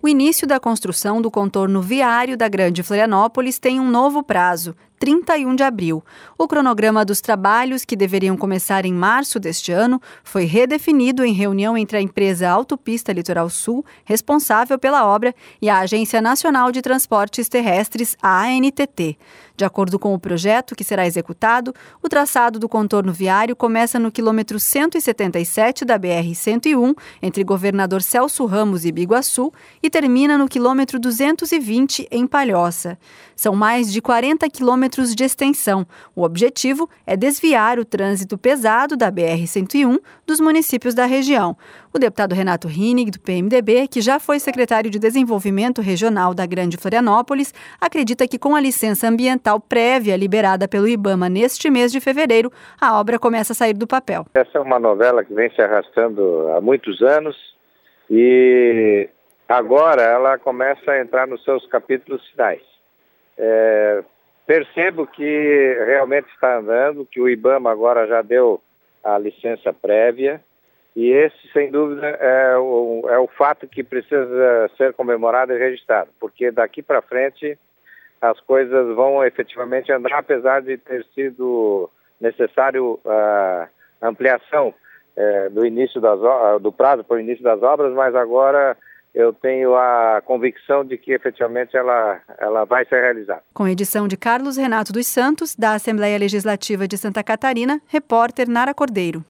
O início da construção do contorno viário da Grande Florianópolis tem um novo prazo, 31 de abril. O cronograma dos trabalhos, que deveriam começar em março deste ano, foi redefinido em reunião entre a empresa Autopista Litoral Sul, responsável pela obra, e a Agência Nacional de Transportes Terrestres, a ANTT. De acordo com o projeto que será executado, o traçado do contorno viário começa no quilômetro 177 da BR-101, entre Governador Celso Ramos e Biguaçu, e termina no quilômetro 220, em Palhoça. São mais de 40 quilômetros de extensão. O objetivo é desviar o trânsito pesado da BR-101 dos municípios da região. O deputado Renato Rinnig, do PMDB, que já foi secretário de Desenvolvimento Regional da Grande Florianópolis, acredita que com a licença ambiental prévia liberada pelo IBAMA neste mês de fevereiro, a obra começa a sair do papel. Essa é uma novela que vem se arrastando há muitos anos e agora ela começa a entrar nos seus capítulos finais. Percebo que realmente está andando, que o IBAMA agora já deu a licença prévia e esse, sem dúvida, é o fato que precisa ser comemorado e registrado, porque daqui para frente as coisas vão efetivamente andar, apesar de ter sido necessário a ampliação do prazo para o início das obras, mas agora eu tenho a convicção de que efetivamente ela vai ser realizada. Com edição de Carlos Renato dos Santos, da Assembleia Legislativa de Santa Catarina, repórter Nara Cordeiro.